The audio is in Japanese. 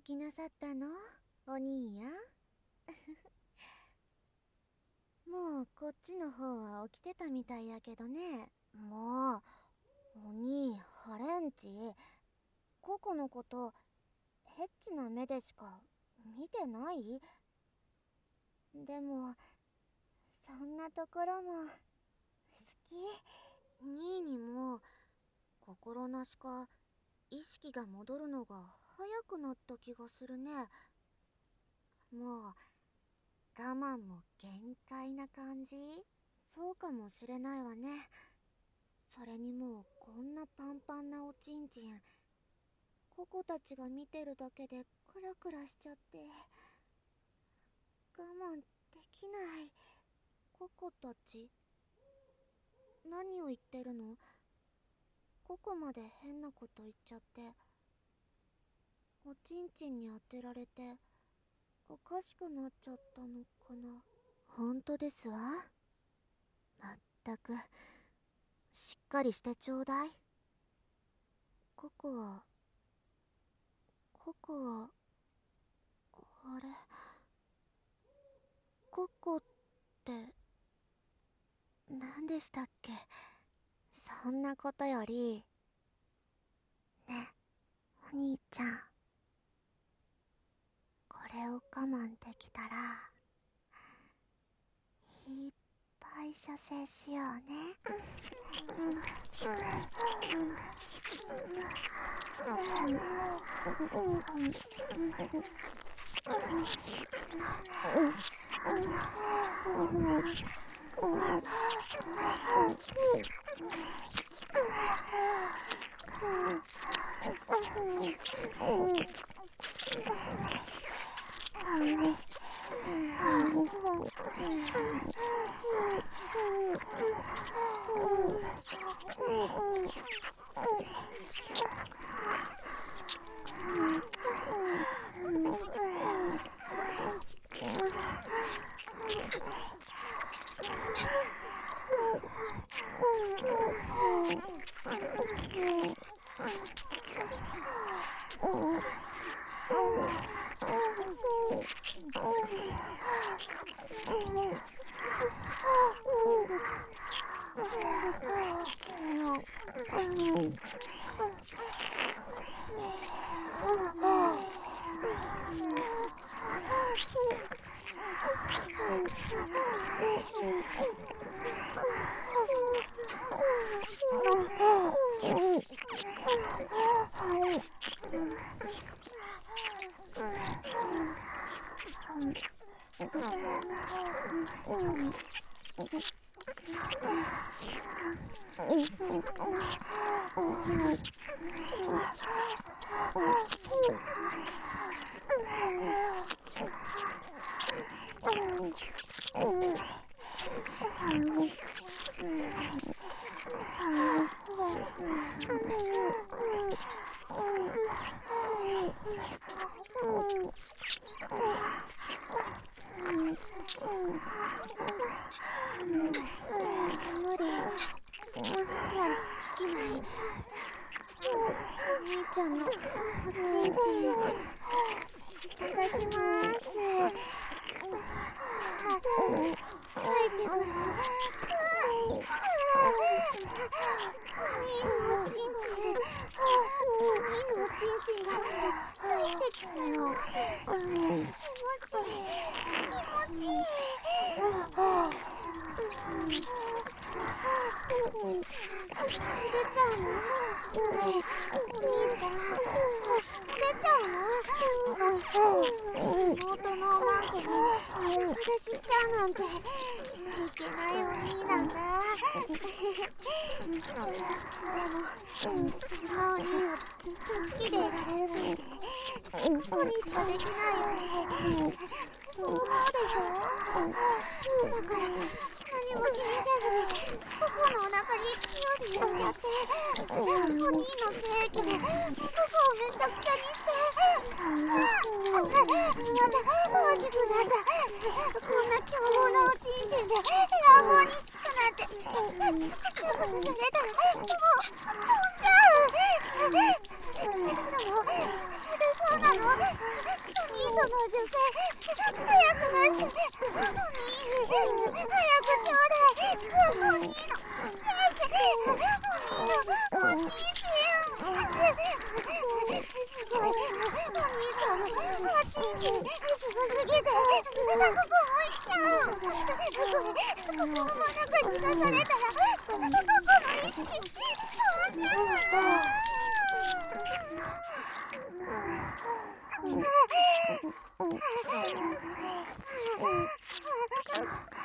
起きなさったの、お兄やん。もうこっちの方は起きてたみたいやけどね。もうお兄ハレンチ、ココのことヘッチな目でしか見てない？でもそんなところも好き。兄にも心なしか意識が戻るのが早くなった気がするね。もう我慢も限界な感じ？そうかもしれないわね。それにもうこんなパンパンなおちんちん、ココたちが見てるだけでクラクラしちゃって、我慢できない。ココたち？何を言ってるの？ココまで変なこと言っちゃって。おちんちんに当てられておかしくなっちゃったのかな。本当ですわ。まったくしっかりしてちょうだい。ココはあれ、ココって何でしたっけ？そんなことよりね、お兄ちゃん、これを我慢できたらいっぱい射精しようね。ちゃんのおちんちん、いただきます。入ってくる。いいのおちんちん、いいのおちんちんが入ってきたよ。気持ちいい、気持ちいい。出ちゃうの？お兄ちゃん、出ちゃうの？妹のおまんこに逆出ししちゃうなんていけないお兄なんだ。でもそんなお兄をずっと好きでいられるなんてここにしかできないよね。そう思うでしょ？だから何も気にせずにココのお腹にニョビしちゃって、お兄の精液でココをめちゃくちゃにして、また大きくなった。こんな凶暴なおちんちんで乱暴につくなんて、強くされたらもう飛んじゃう。そうなの？ 早くちょうだい。お兄の先生、お兄のおじいちゃん。すごい、お兄ちゃんのおちんちんすごすぎて背中こもいちゃう。これ、心の中に刺されたらこの意識飛んじゃう。